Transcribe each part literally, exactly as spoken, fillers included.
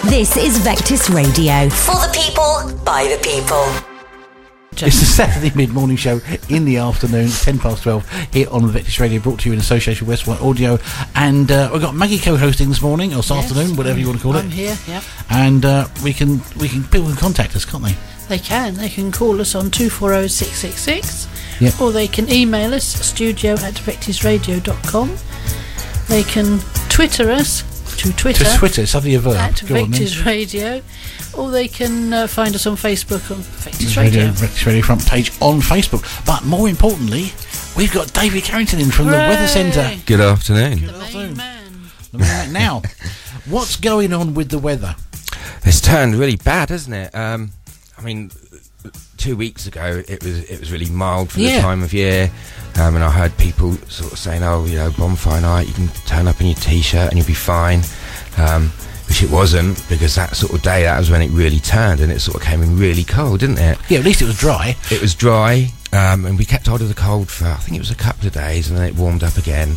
This is Vectis Radio. For the people, by the people. It's the Saturday mid-morning show in the afternoon, ten past twelve, here on Vectis Radio, brought to you in association with Westwhite Audio. And uh, we've got Maggie co-hosting this morning, or this yes, afternoon, whatever you want to call I'm it. I'm here, yep. And uh, we can, we can, people can contact us, can't they? They can. They can call us on two four zero six six six, Yep. or they can email us, studio at vectis radio dot com. They can Twitter us, to Twitter, To Twitter, suddenly a verb. at Go on then. Vectis Radio, or they can uh, find us on Facebook on Vectis Radio, Radio. Vectis Radio front page on Facebook. But more importantly, we've got David Carrington in from the Hooray! Weather Centre. Good afternoon. The Good main afternoon. man. The main- Now, what's going on with the weather? It's turned really bad, hasn't it? Um, I mean, two weeks ago it was it was really mild for Yeah. the time of year, um, and I heard people sort of saying, "Oh, you know, bonfire night, you can turn up in your t-shirt and you'll be fine," um, which it wasn't, because that sort of day, that was when it really turned, and it sort of came in really cold, didn't it? Yeah, at least it was dry. It was dry, um, and we kept hold of the cold for, I think it was a couple of days, and then it warmed up again.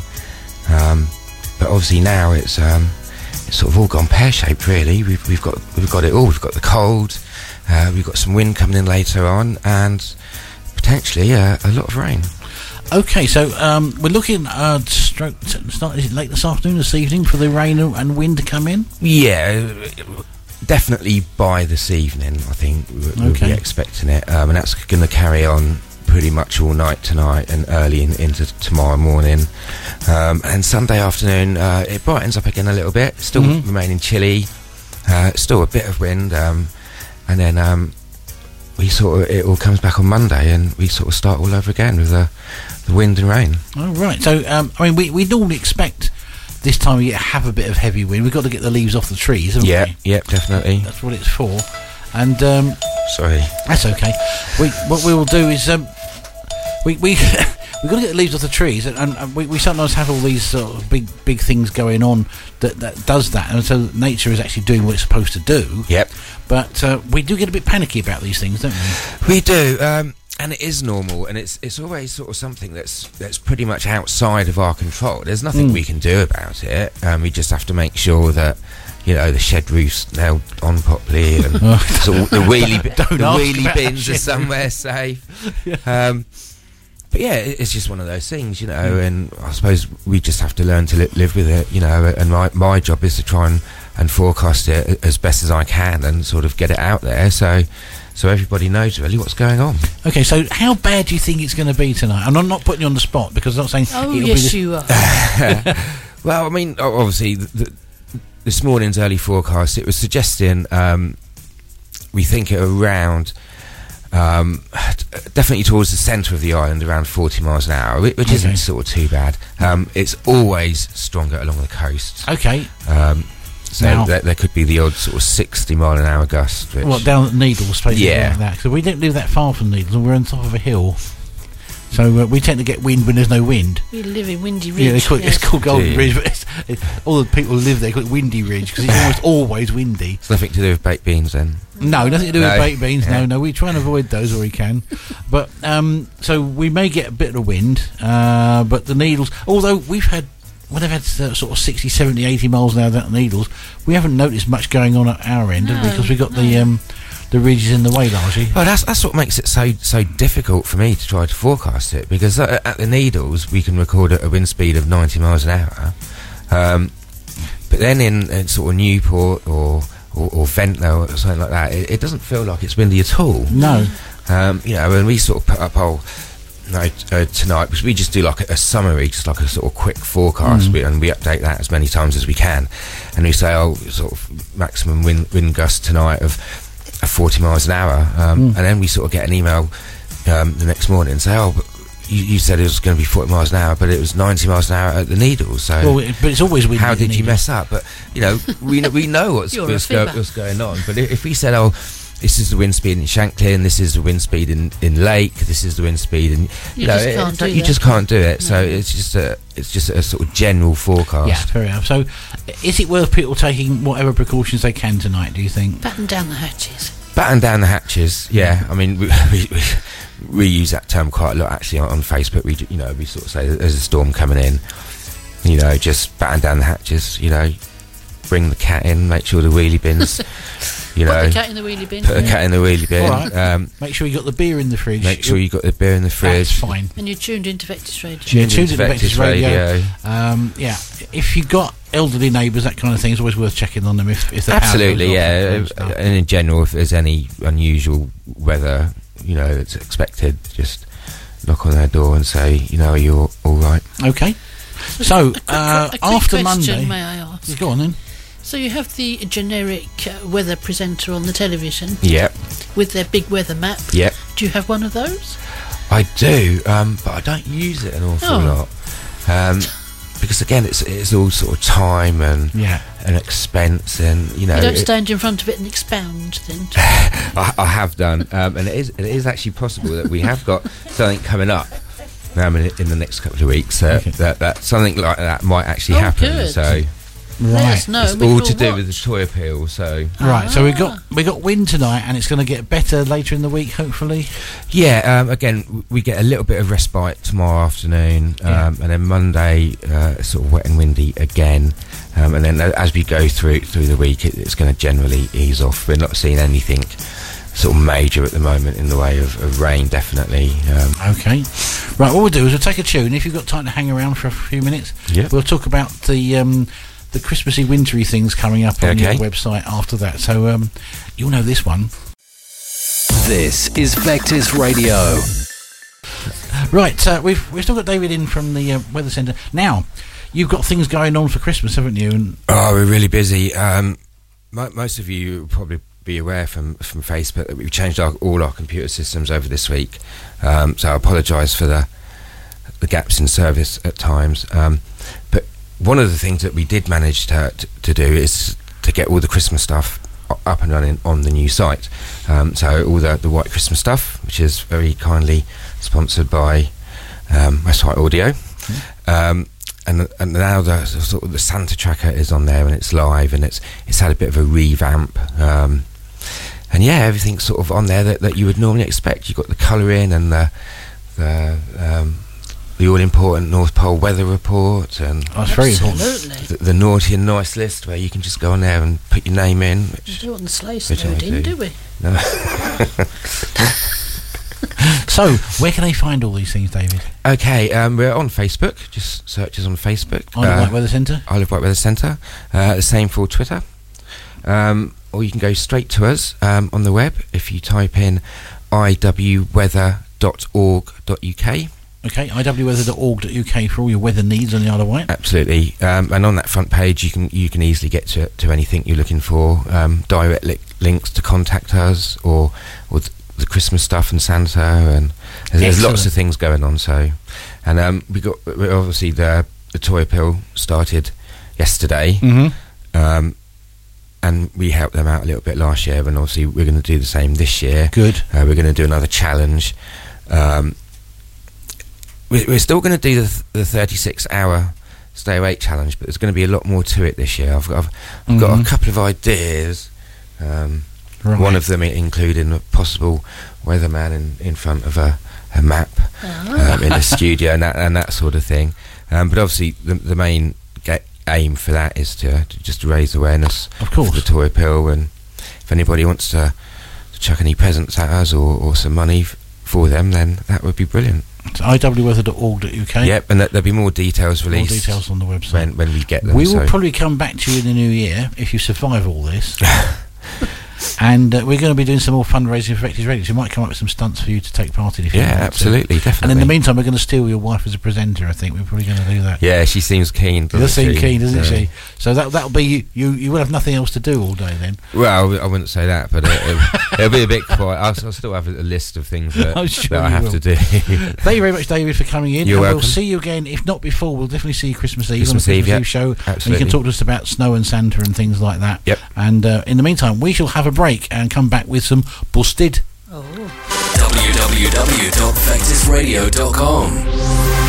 Um, but obviously now it's um, it's sort of all gone pear-shaped, really. We've we've got we've got it all. We've got the cold, uh, we've got some wind coming in later on, and potentially uh, a lot of rain. Okay, so um, we're looking uh, stroke. Start, is it late this afternoon, this evening, for the rain and wind to come in? Yeah, definitely by this evening, I think we'll, we'll Okay. be expecting it, um, and that's going to carry on pretty much all night tonight and early in, into tomorrow morning. Um, and Sunday afternoon, uh, it brightens up again a little bit, still Mhm. remaining chilly, uh, still a bit of wind, um, and then um, we sort of, it all comes back on Monday, and we sort of start all over again with the, the wind and rain. Oh, right. So, um, I mean, we, we normally expect this time of year to have a bit of heavy wind. We've got to get the leaves off the trees, haven't Yeah, we? yeah, definitely. That's what it's for. And um, Sorry. that's okay. We What we will do is... Um, we... we We've got to get the leaves off the trees, and, and we, we sometimes have all these sort of big, big things going on that, that does that, and so nature is actually doing what it's supposed to do. Yep. But uh, we do get a bit panicky about these things, don't we? We do, um, and it is normal, and it's it's always sort of something that's that's pretty much outside of our control. There's nothing Mm. we can do about it. Um, we just have to make sure that, you know, the shed roof's nailed on properly, and sort of the wheelie bi- Don't the ask wheelie about bins shed are somewhere safe. Um, but yeah, it- it's just one of those things, you know, and I suppose we just have to learn to li- live with it, you know. And my my job is to try and, and forecast it as best as I can, and sort of get it out there, so so everybody knows really what's going on. Okay, so how bad do you think it's going to be tonight? And I'm not putting you on the spot, because I'm not saying... Oh, it'll yes, be this- you are. Well, I mean, o- obviously, the, the, this morning's early forecast, it was suggesting um, we think it around, um, t- definitely towards the centre of the island, around forty miles an hour, whi- which Okay. isn't sort of too bad. Um, it's always stronger along the coast. Okay, Um, so Now- there, there could be the odd sort of sixty mile an hour gust. Which, well, down at Needles, basically Yeah. like that. So we don't live that far from Needles, and we're on top of a hill. So uh, we tend to get wind when there's no wind. We live in Windy Ridge. Yeah, they call it, yes. it's called Golden Yeah. Ridge, but it's, it, all the people who live there call it Windy Ridge, because it's almost always windy. it's nothing to do with baked beans then. No, nothing to do No. with baked beans. Yeah. No, no, we try and avoid those where we can. But um, so we may get a bit of wind, uh, but the Needles, although we've had, when they've had uh, sort of sixty, seventy, eighty miles an hour down the Needles, we haven't noticed much going on at our end, have we? No, Because we've got no. the um, the ridges in the way largely. Well, that's that's what makes it so so difficult for me to try to forecast it, because uh, at the Needles we can record a, a wind speed of ninety miles an hour, um, but then in, in sort of Newport or or, or Ventnor or something like that, it, it doesn't feel like it's windy at all. No. Um, you know, and we sort of put up our no, uh, tonight, because we just do like a, a summary, just like a sort of quick forecast, Mm. we, and we update that as many times as we can, and we say, oh, sort of maximum wind, wind gust tonight of, of forty miles an hour, um, Mm. and then we sort of get an email um, the next morning and say, oh, but you, you said it was going to be forty miles an hour, but it was ninety miles an hour at the Needles, so Well, it, but it's always windy. how at the did you Needles. mess up? But, you know, we know, we know what's, You're a what's, go, fibber. what's going on, but if, if we said, oh, this is the wind speed in Shanklin, this is the wind speed in, in Lake, this is the wind speed in... You, You know, just it- can't it's do like you that. just can't do it, so No. it's just a it's just a sort of general forecast. Yeah, fair enough. So, is it worth people taking whatever precautions they can tonight, do you think? Batten down the hatches. Batten down the hatches, yeah. I mean, we, we, we, we use that term quite a lot, actually, on, on Facebook. We, you know, we sort of say that there's a storm coming in, you know, just batten down the hatches, you know. bring the cat in, make sure the wheelie bins, you know, Put the cat in the wheelie bin. put the yeah. cat in the wheelie bin. All right. Um, Make sure you got the beer in the fridge. make sure you got the beer in the That's fridge. fine. And you're tuned into Vectis Radio. Yeah, tuned into Vectis Radio. Radio. Um, yeah, if you've got elderly neighbours, that kind of thing, it's always worth checking on them. If, if the power Absolutely, goes off yeah. and Uh, stuff. And in general, if there's any unusual weather, you know, that's expected, just knock on their door and say, you know, are you all, all right? Okay. So, A quick, uh, a quick after question, Monday... may I ask? Go on then. So you have the generic uh, weather presenter on the television Yep, with their big weather map. yep. Do you have one of those? I do, um, but I don't use it an awful Oh. lot. Um, because again, it's it's all sort of time and Yeah. and expense, and you know, You don't it- stand in front of it and expound, then? I, I have done, um, and it is it is actually possible that we have got something coming up um, in, in the next couple of weeks. Uh, Okay. that that something like that might actually Oh, happen. good. So Let Right. us know. it's we all can to do watch. with the toy appeal. So Right, so we got Ah. we got wind tonight, and it's going to get better later in the week, hopefully. yeah, um, again, w- we get a little bit of respite tomorrow afternoon, um, Yeah. and then Monday, uh, sort of wet and windy again, um, and then uh, as we go through through the week, it, it's going to generally ease off. We're not seeing anything sort of major at the moment in the way of, of rain, definitely. Um, Okay. Right, what we'll do is we'll take a tune. If you've got time to hang around for a few minutes, Yeah. we'll talk about the um, the Christmassy, wintry things coming up on Okay. your website after that. So um, you'll know this one. This is Vectis Radio. Right, uh, we've we've still got David in from the uh, Weather Centre. Now, you've got things going on for Christmas, haven't you? And Oh, we're really busy. Um, mo- most of you will probably be aware from, from Facebook that we've changed our, all our computer systems over this week. Um, so I apologise for the the gaps in service at times. Um, but one of the things that we did manage to, to, to do is to get all the Christmas stuff u- up and running on the new site. Um, so all the, the White Christmas stuff, which is very kindly sponsored by um, West White Audio. Um, and and now the sort of the Santa tracker is on there and it's live and it's it's had a bit of a revamp, um, and yeah, everything's sort of on there that, that you would normally expect. You've got the colouring and the the um, the all important North Pole weather report and oh, it's very important. Absolutely. the, the naughty and nice list where you can just go on there and put your name in. We Which, do it on the sleigh Which I snowed in, do. do we? no. So, where can they find all these things, David? Okay, um, we're on Facebook. Just search us on Facebook. On the Uh, White Weather Centre? Isle of Wight Weather Centre. Uh, the same for Twitter. Um, or you can go straight to us um, on the web if you type in i w weather dot org dot u k. Okay, i w weather dot org dot u k for all your weather needs on the Isle of Wight. Absolutely. Um, and on that front page, you can you can easily get to to anything you're looking for. Um, direct li- links to contact us, or or th- the Christmas stuff and Santa, and there's, there's lots Excellent. of things going on. So, and um, we got we obviously the the toy appeal started yesterday. Mm-hmm. Um, and we helped them out a little bit last year, and obviously we're going to do the same this year. Good. Uh, we're going to do another challenge. Um, we, we're still going to do the, th- the thirty-six hour stay awake challenge, but there's going to be a lot more to it this year. I've got, I've, I've got a Mhm. couple of ideas. Um, Right. One of them including a possible weatherman in, in front of a, a map Ah. um, in the studio and that and that sort of thing. Um, but obviously, the, the main ga- aim for that is to, to just raise awareness Of course. for the toy appeal. And if anybody wants to, to chuck any presents at us or, or some money f- for them, then that would be brilliant. It's i w weather dot org dot u k. Yep, and th- there'll be more details More released details on the website. when when we get them. We will so- probably come back to you in the new year if you survive all this. And uh, we're going to be doing some more fundraising for Vectis Radio, so we might come up with some stunts for you to take part in if you yeah, want to. absolutely, definitely. And in the meantime, we're going to steal your wife as a presenter. I think we're probably going to do that. yeah, she seems keen. She does doesn't seem she? keen, doesn't Yeah. she? So that that'll be you, you. You will have nothing else to do all day then. Well, I wouldn't say that, but it, it'll, it'll be a bit quiet. I'll, I'll still have a, a list of things that, I'm sure that I you have will. to do. Thank you very much, David, for coming in. You're and welcome. We'll see you again. If not before, we'll definitely see you Christmas Eve Christmas on the Eve, Christmas yeah. Eve show. And you Absolutely. can talk to us about snow and Santa and things like that. Yep. And uh, in the meantime, we shall have a break and come back with some Busted. Oh. w w w dot vectis radio dot com